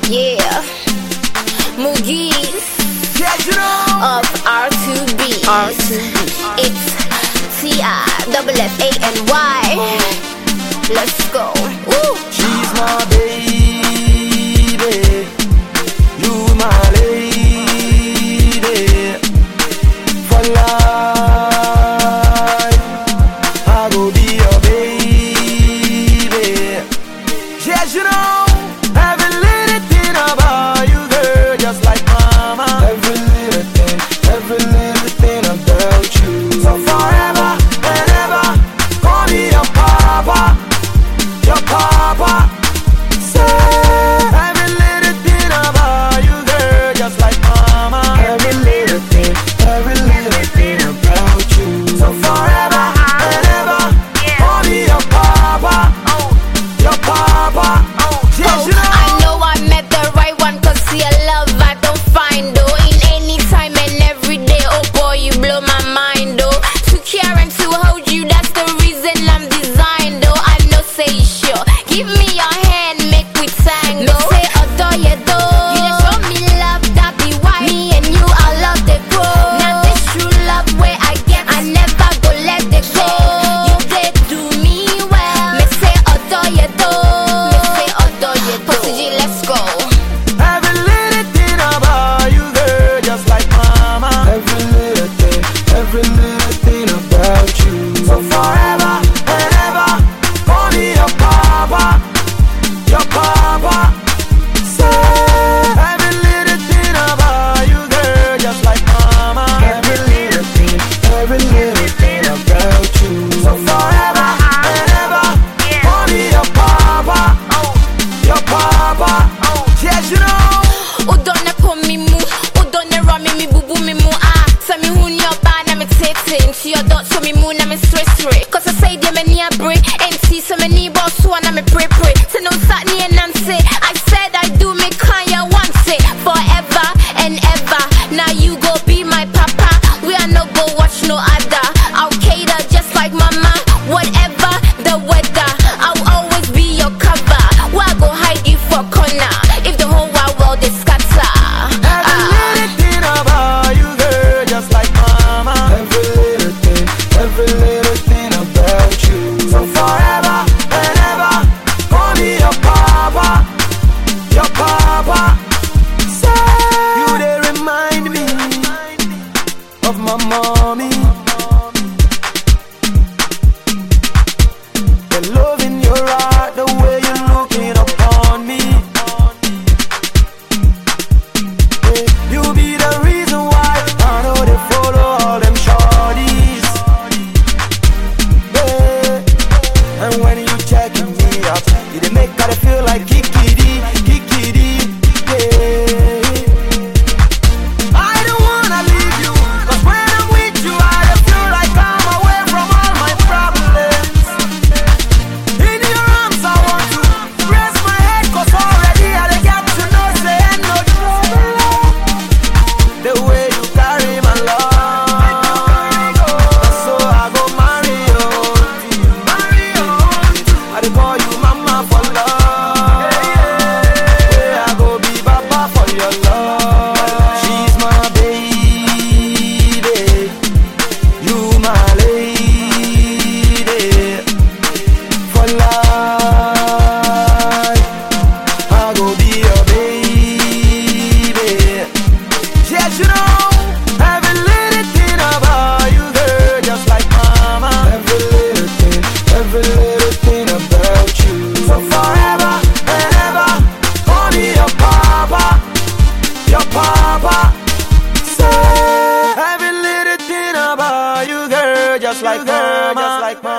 Yeah, Moogies of R2B. It's TIFFANY. Let's go. Woo. She's my baby, you my lady. For life, I go be your baby. Yes, you know, every little thing about you, girl, just like mama. Every little thing about you. So forever and ever, call me your papa. Your papa. Say every little thing about you, girl, just like mama. Every little thing about you. So forever and ever, call me your papa. Your papa. Yes, you know. I know I met the right one, cause your love I don't find, though. In any time and every day, oh boy, you blow my mind, though. To care and to hold you, that's the reason I'm designed, though. I know, say sure. Give me your hand, make we tango. Me say adore you, though. You just show me love, that be why me and you, I love the grow. Now this true love where I get, I never go let it go. You did do me well. Me say adore you, though. Me say adore you, though. Pussy G, let's go. Every little thing about you, girl, just like mama. Every little thing about you. So forever and ever, call me your papa. Your papa. Say every little thing about you, girl, just like mama. Every little thing about you. So forever and ever, call me your papa. Your papa. Yes, you know. Udone po mi mu, udone ro mi bubu mi mu ah. So mi hun your ba na me tete, into your dot so mi mu na me stress. Cause I say dem any a break, empty so many boss one na me pray. So no sat ni and say, I said I do me kind want it forever and ever. Now you go be my papa, we are no go watch no other. I'll cater just like mama, whatever the weather. I'll always be your cover. Why go hide you for corner if the whole wide world is scatter? Every little thing about you, girl, just like mama. Every little thing about you. So forever and ever, call me your papa. Your papa. Say you they remind me of my mommy. The love in your heart, the way you're looking upon me. You be the reason why I know they follow all them shorties. Yeah. And when you checking me up, you they make her feel like kikidi. Yeah. I don't wanna leave you, cause when I'm with you, I feel like I'm away from all my problems. In your arms I want to rest my head, cause already I got to know say ain't no trouble. The way you carry my love, so I go marry you. I dey call you mama for love. I go be baba for your love. She's my baby, you my lady. For life, I go be your baby. Yes, you know, every little thing about you, girl, just like mama. Every little thing about you. So forever and ever, call me your papa. Your papa. Say every little thing about you, girl, just like mama.